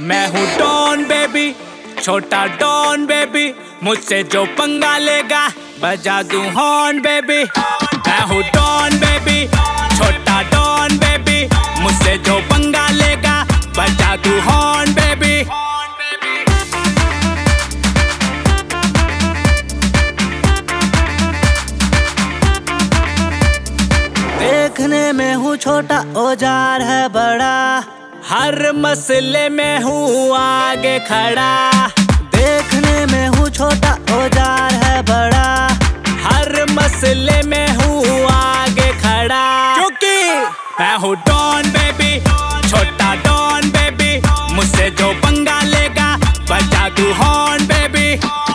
मैं हूँ don baby, छोटा डॉन बेबी, मुझसे जो पंगा लेगा बजा दूं हॉर्न बेबी। मैं हूँ डॉन बेबी, छोटा डॉन बेबी, मुझसे जो पंगा लेगा बजा दूं हॉर्न बेबी। देखने में हूँ छोटा, औजार है बड़ा, हर मसले में हूँ आगे खड़ा। देखने में हूँ छोटा, औजार है बड़ा, हर मसले में हूँ आगे खड़ा। क्योंकि मैं हूँ डॉन बेबी, छोटा डॉन बेबी, मुझसे जो पंगा लेगा बजा दूं हॉर्न बेबी।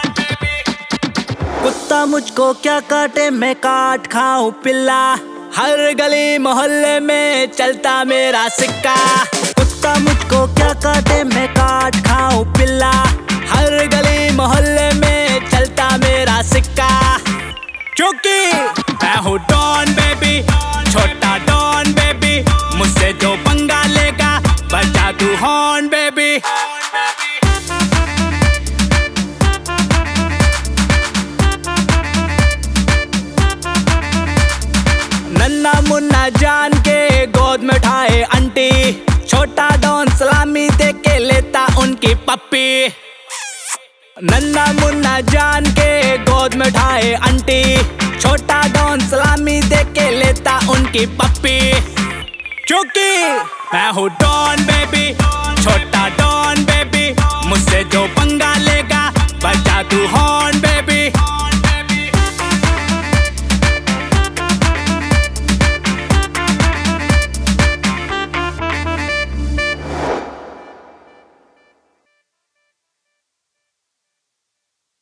कुत्ता मुझको क्या काटे, मैं काट खाऊं पिल्ला, हर गली मोहल्ले में चलता मेरा सिक्का। कुत्ता मुझको क्या काटे, मैं काट खाऊं पिल्ला, हर गली मोहल्ले में चलता मेरा सिक्का। क्योंकि मैं हूँ डॉन बेबी, छोटा डॉन बेबी, मुझसे जो पंगा लेगा बजा दूं हॉर्न बेबी। नन्ना मुन्ना जान के गोद में उठाए आंटी, छोटा डॉन सलामी दे के लेता उनकी पप्पी। नन्ना मुन्ना जान के गोद में उठाए आंटी, छोटा डॉन सलामी दे के लेता उनकी पप्पी। क्योंकि मैं हूँ डॉन बेबी, छोटा डॉन बेबी, मुझसे जो